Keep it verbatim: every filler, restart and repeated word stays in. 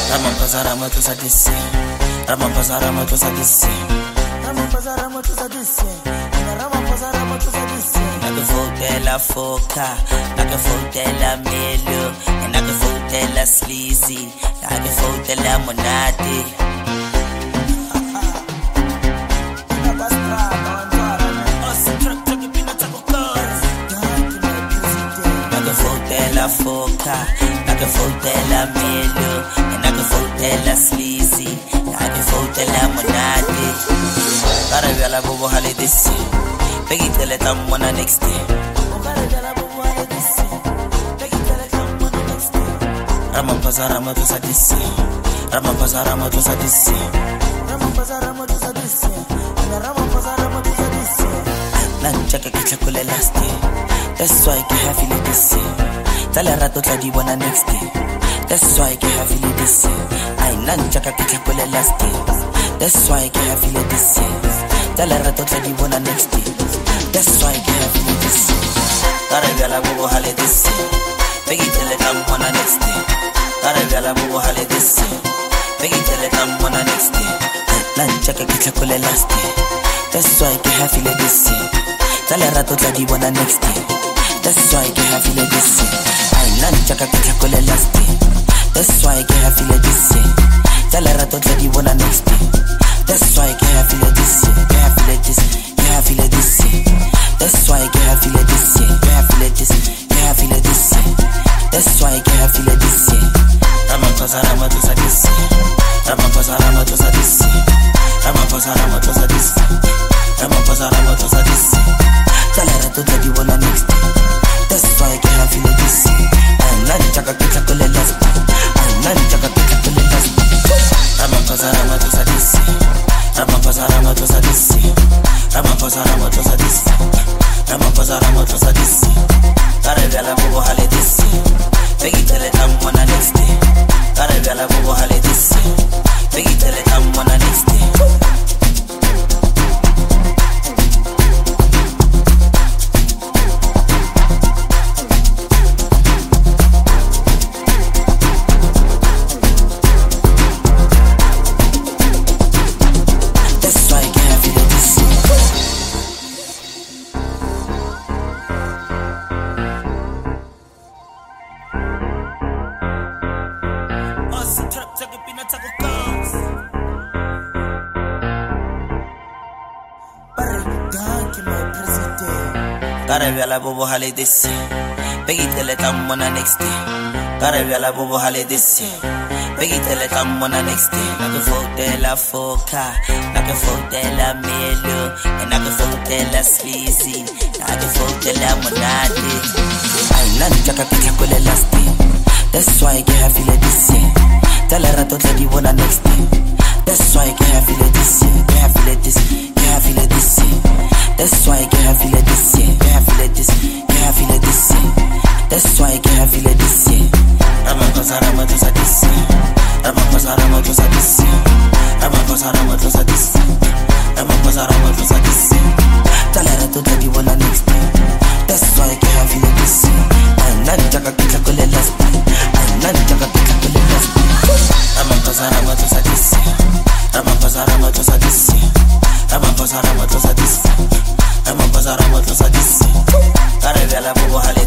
Ramaphosa Ramaphosa disi Ramaphosa Ramaphosa disi Ramaphosa Ramaphosa disi Ramaphosa Ramaphosa disi Nakufotela foka nakufotela melo nakufotela sleazy nakufotela monati Nakufotela foka nakufotela melo nakufotela sleazy nakufotela monati Karabela bobo hale disi Peggy tell it I'm on the next day Ramaphosa Ramaphosa disi Ramaphosa Ramaphosa disi Ramaphosa Ramaphosa disi Ramaphosa Ramaphosa disi Nanchaka kichakule last day That's why I have feel this Tala rato tla di bona next day That's why I have feel this I nanchaka kichakule last day That's why I have feel this Tala rato tla di bona next day That's why I have feel this Karabela bobo hale this Peggy tell it I'm on the next day Karabela bobo hale this Peggy tell it I'm on the next day Nanchaka kichakule last day That's why I have feel this Tala rato tla di bona next day That's why I have feel this I nanchaka kichakule last day That's why I have feel this Tala rato tla di bona next day That's why I have feel this I have feel this I have feel this That's why I have feel this I have feel this I have feel this That's why I have feel this Ramaphosa Ramaphosa disi Ramaphosa Ramaphosa disi Ramaphosa Ramaphosa disi Ramaphosa Ramaphosa disi Tala rato tla di bona next day That's why I have feel this I'm not chaka kichakule last I'm not chaka kichakule last Ramaphosa Ramaphosa disi Ramaphosa Ramaphosa disi Ramaphosa Ramaphosa disi Ramaphosa Ramaphosa disi Karabela bobo hale disi Peggy tell it I'm on the next day Karabela bobo hale disi Peggy tell it I'm on the next day Karabela bobo hale disi Peggy tell it I'm on the next day Karabela bobo hale disi Peggy tell it I'm on the next day Nakufotela foka nakufotela melo nakufotela sleazy nakufotela monati I nanchaka kichakule last day That's why I have feel this Tala rato tla di bona next day That's why I have feel this I have feel this I have feel this That's why I have feel this I have feel this I have feel this That's why I have feel this Ramaphosa Ramaphosa disi Ramaphosa Ramaphosa disi Ramaphosa Ramaphosa disi Ramaphosa Ramaphosa disi Tala rato tla di bona next day That's why I have feel this I'm not chaka kichakule last I'm not chaka kichakule last Ramaphosa Ramaphosa disi Ramaphosa Ramaphosa disi Ramaphosa Ramaphosa disi Ramaphosa Ramaphosa disi Karabela bobo hale